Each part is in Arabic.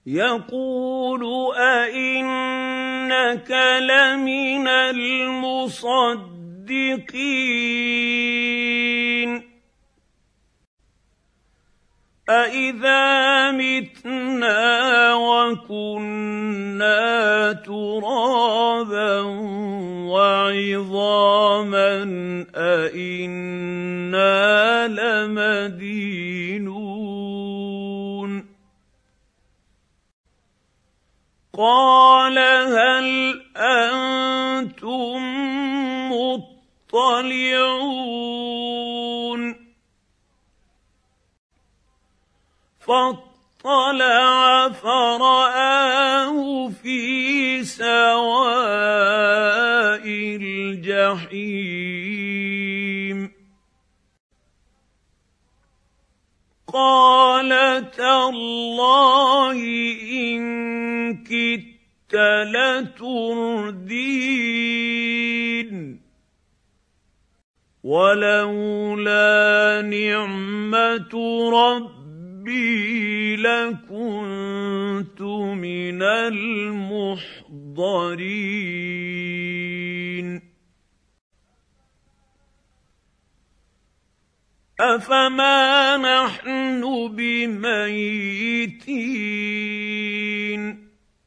يقول أئنك لمن المصدقين أئذا متنا وكنا ترابا وعظاما أئنا لمدينون قال هل أنتم مطلعون فاطلع فرآه في سواء الجحيم قال تالله إن كدت لتردين ولولا نعمة ربي لكنت من المحضرين أفما نحن بميتين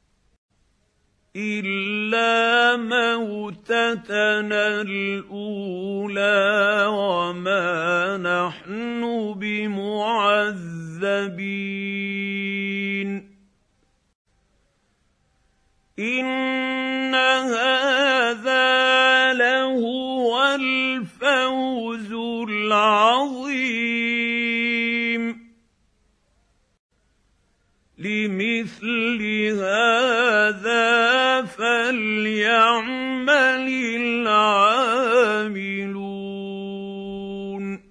إلا موتتنا الأولى وما نحن بمعذبين إن هذا لهو الفوز العظيم لمثل هذا فليعمل العاملون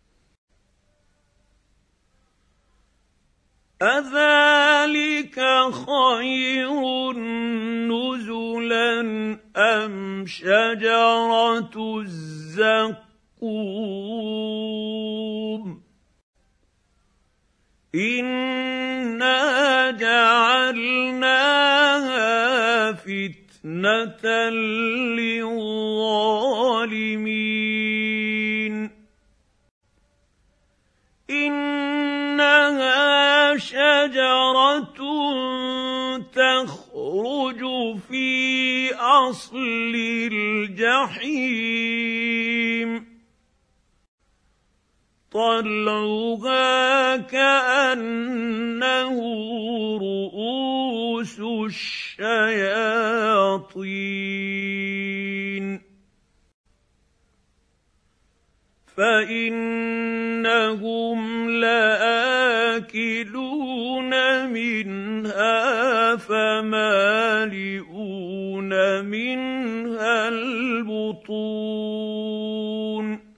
أذلك خير نزلا أم شجرة الزقوم إنا جعلناها فتنة للظالمين إنها شجرة تخرج في أصل الجحيم طلعها كأنه رؤوس الشياطين فإنهم لآكلون منها فمالئون منها البطون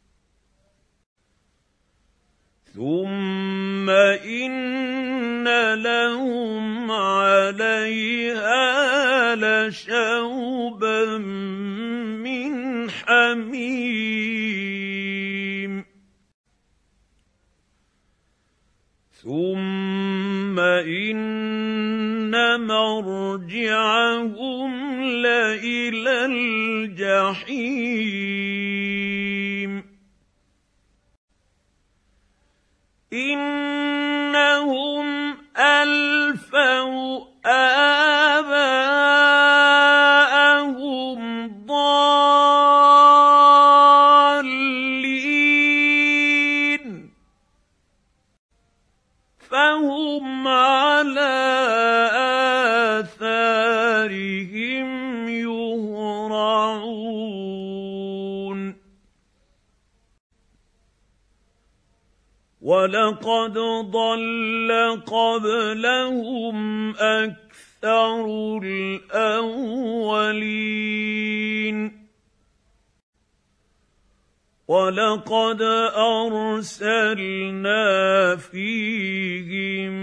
ثم إن لهم عليها لشوبا من حميم ثم إن مرجعهم لإلى الجحيم إنهم ألفوا آباءهم ضالين فهم على آثارهم يهرعون ولقد ضل قبلهم أكثر الأولين ولقد أرسلنا فيهم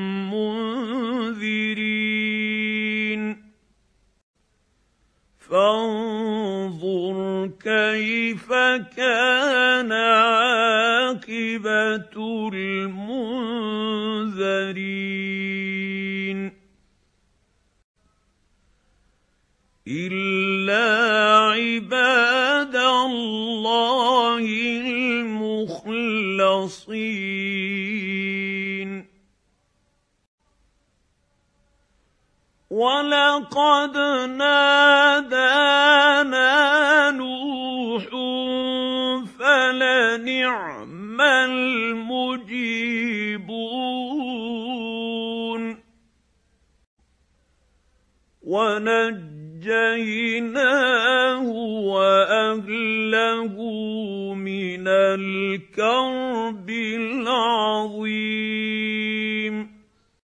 منذرين فانظر كيف كان عاقبة المنذرين. عاقبة المنذرين. إنا أرسلنا إليهم رسولا منهم يتلو عليهم آياتنا ويذكرهم ولقد أرسلنا فيهم منذرين فانظر كيف كان عاقبة المنذرين. إنا أرسلنا إليهم رسولا منهم يتلو عليهم آياتنا ويذكرهم إِلَّا عِبَادَ اللَّهِ الْمُخْلَصِينَ وَلَقَدْ نَادَانَا نُوحٌ فَلَنِعْمَ الْمُجِيبُونَ وَنَجَّيْنَاهُ وَأَهْلَهُ مِنَ الْكَرْبِ الْعَظِيمِ